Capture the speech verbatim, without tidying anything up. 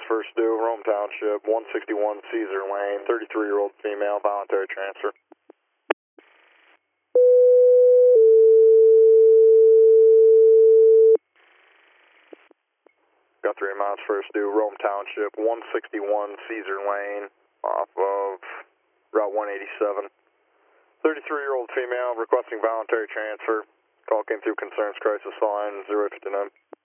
first due, Rome Township, one sixty-one Caesar Lane, thirty-three-year-old female, voluntary transfer. Got three miles first due, Rome Township, one sixty-one Caesar Lane, off of Route one eighty-seven. thirty-three-year-old female requesting voluntary transfer. Call came through concerns crisis line zero fifty-nine.